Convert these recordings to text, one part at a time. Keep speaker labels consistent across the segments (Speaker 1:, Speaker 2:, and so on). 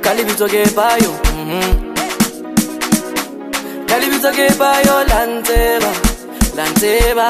Speaker 1: Calibito que payo, calibito que payo, lanteba, lanteba.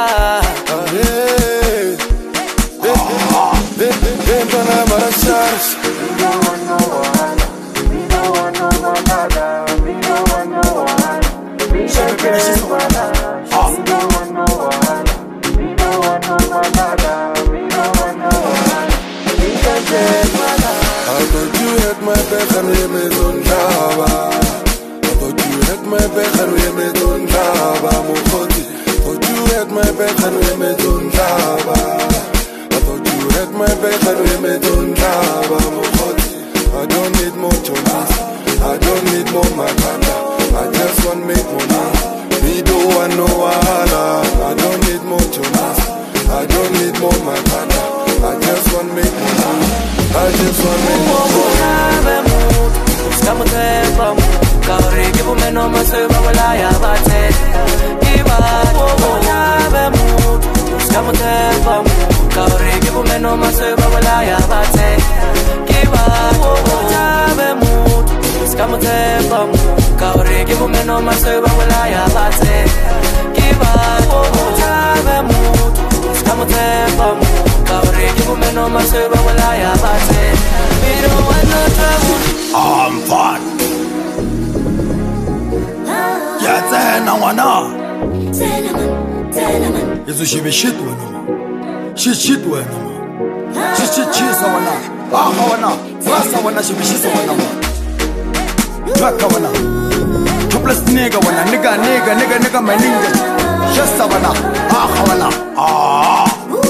Speaker 2: I thought you had my back and we made on lava. I thought you had my back and we made on lava. Mokoti, thought you had my back and we made on lava. I thought you had my back and we made on lava. Mokoti, I don't need more choice. I don't need more makanda. I just want make money. Me don't want no wahala. I don't need more choice. I don't need more makanda. I just want make money. I just want make money.
Speaker 1: Scamo tempo, cauri che po' meno ma se va la ya bate. Iba ave muto. Scamo tempo, cauri che po' meno ma se va la ya bate. Iba ave muto. Scamo tempo, cauri che po' meno ma se va la ya bate. Iba ave muto. Scamo tempo, cauri che po' meno ma se va la ya bate. We don't want no trouble.
Speaker 3: I'm fun. Yeah, Zena wana. Yesu shibe shit wana ma. Shit wana ma. Shit wana. Aha wana. Rasa wana shibe shit wana ma. Draka wana. Topless nigga wana. Nigga my ninja. Shasta wana. Aha wana. Ah.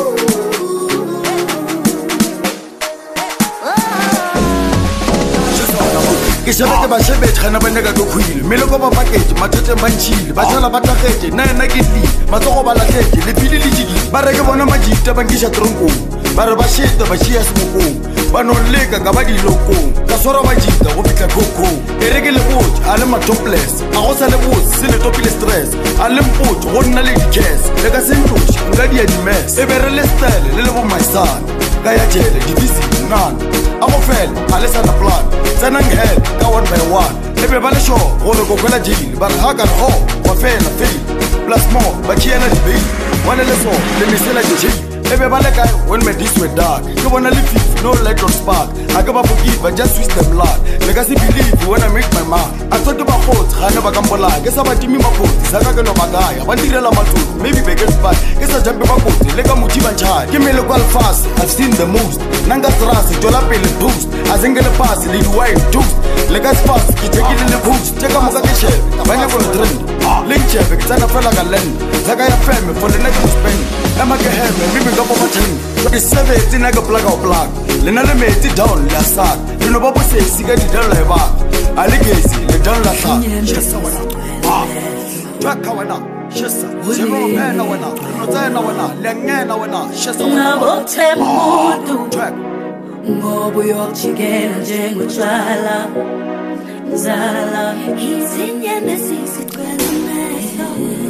Speaker 3: Ke shebeke ba shebetse gana ba neka go khwile mele go ba package matshetse bantshile ba tsala ba tlagetse nna ke tli matsogo ba latlhetse le pili le jidi ba re ke bona majita ba nkisha tronkong ba re ba sheta ba shia sebokong ba no leka ga ba dilokong ka sora ba jita go fitla koko e re ke le botse a le matopless a go sa le botse se le topile stress a le mpotse go nna le di-chess le ka sentloši nka dia di-mess e be re le style le bo my son ka ya jele divisi none a go fela a le sana plan tsenang hell ka one by one le be ba le sure gore go kwela jile ba re ha ka ho wa fela fail plus more ba tšhiela dibale wane le so le mesela dijile e be ba le kae when my days were dark ke bona le fif no light on spark a ka ba forgive I just twist them blood le ka se believe when I make my mark a tsote ba khotse ga ne ba kampola ke sa ba timi mapotse sa ka ke no ba gaya ba direla matsotsi maybe be get spot ke sa jampe ba kotse le ka mothi ba ntšha ke mele kwa fast I've seen the most nanga stress jola pele boost azengele pass le wide juice le ka fast ke tekile le boost teka mo ka ke chef ba nya go trend le chef ke tsana fela ka land za ka ya femme for the next spend ema ke heme mimi ka bo mateng ke sebe tsena ka plug out plug le na le metsi down la sak le no ba bo se sika di dala ba a le gesi le down la sak chesa wana twaka wana chesa jemo mena wana no tsena wana le ngena wana chesa wana
Speaker 4: ngabothe mutu
Speaker 3: twaka
Speaker 4: ngoba uyokujikela njengotshwala zala izinyama sisicwela mehlo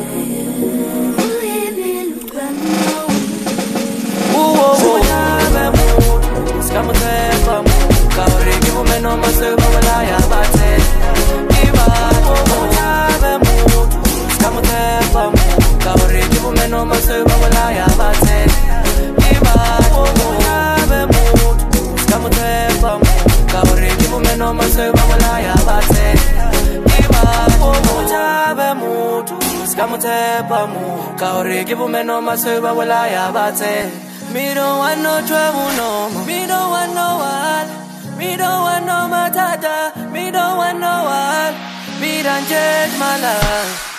Speaker 4: uyini lukwano
Speaker 1: Scamo tempo, cauri che po' meno ma se va la ya bate. Iba ave muto. Scamo tempo, cauri che po' meno ma se va la ya bate. Iba ave muto. Scamo tempo, cauri che po' meno ma se va la ya bate. Iba ave muto. Scamo tempo, cauri che po' meno ma se va la ya bate. Me don't want no trouble no more. Me don't want no one. Me don't want no matata. Me don't want no one. Me don't change my life.